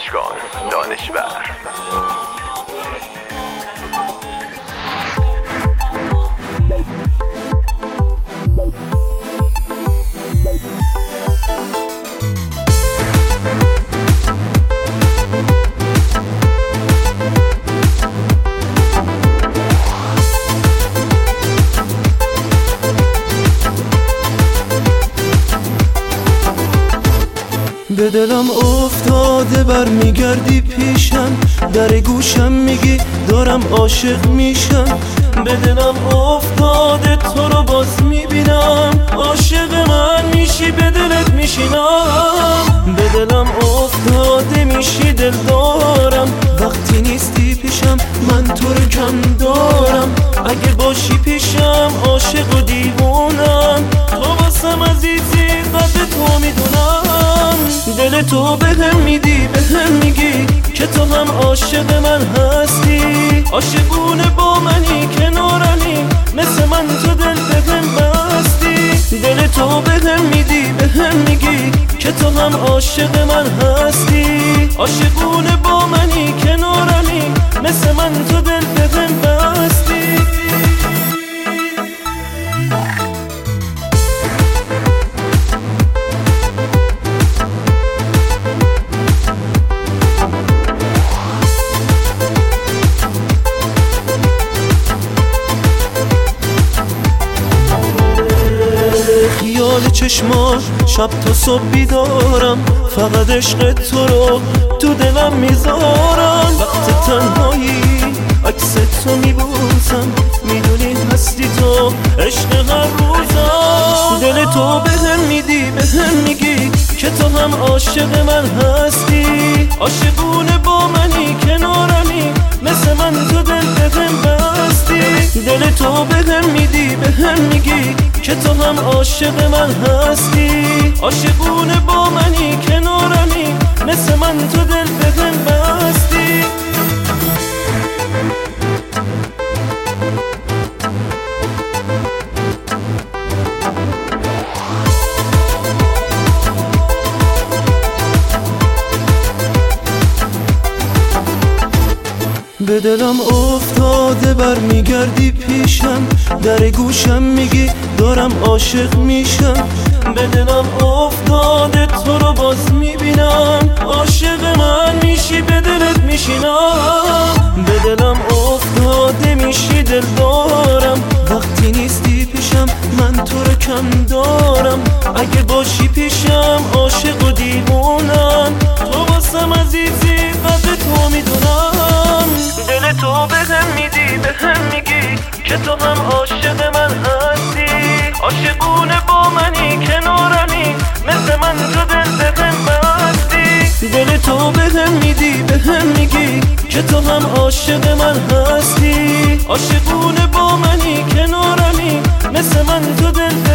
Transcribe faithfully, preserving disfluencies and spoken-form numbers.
گوش کن دانشور. به دلم افتاده برمیگردی پیشم، در گوشم میگی دارم عاشق میشم. به دلم افتاده تو رو باز میبینم، عاشق من میشی به دلت میشینم. به دلم افتاده میشی دل دارم، وقتی نیستی پیشم من تو رو کم دارم. اگه باشی پیشم عاشق و دیوونم، تو واسم عزیزی قدر تو میدونم. دل تو بهم میدی بهم میگی که تو هم عاشق من هستی، عاشقونه با منی کنارمی، مثل من تو دل بهم بستی. دل تو بهم میدی بهم میگی که تو هم عاشق من هستی، عاشقونه با منی کنارمی، مثل من تو دل بهم بستی. خیال چشمان شب تا صبح بیدارم، فقط عشق تو رو تو دلم میذارم. وقت تنهایی عکس تو میبوسم، میدونی هستی تو عشق هر روزم. دل تو بهم میدی بهم میگی که تو هم عاشق من هستی، عاشقونه با منی کنارمی، مثل من تو دل بهم بستی. دل تو بهم میدی بهم میگی که تو هم عاشق من هستی، عاشقونه با منی کنارمی، مثل من تو دل بهم بستی. به دلم افتاده برمیگردی پیشم، در گوشم میگی دارم عاشق میشم. به دلم افتاده تو رو باز میبینم، عاشق من میشی به دلت میشینم. به دلم افتاده میشی دل دارم، وقتی نیستی پیشم من تو رو کم دارم. اگه باشی پیشم عاشق و دیوونم، تو واسم عزیزی قدر تو میدونم. دل تو بهم میدی بهم میگی که تو هم عاشق من هستی، عاشقونه با منی کنارمی، مثل من تو دل بهم بستی. دل تو بهم میدی بهم میگی که تو هم عاشق من هستی، عاشقونه با منی کنارمی، مثل من تو دل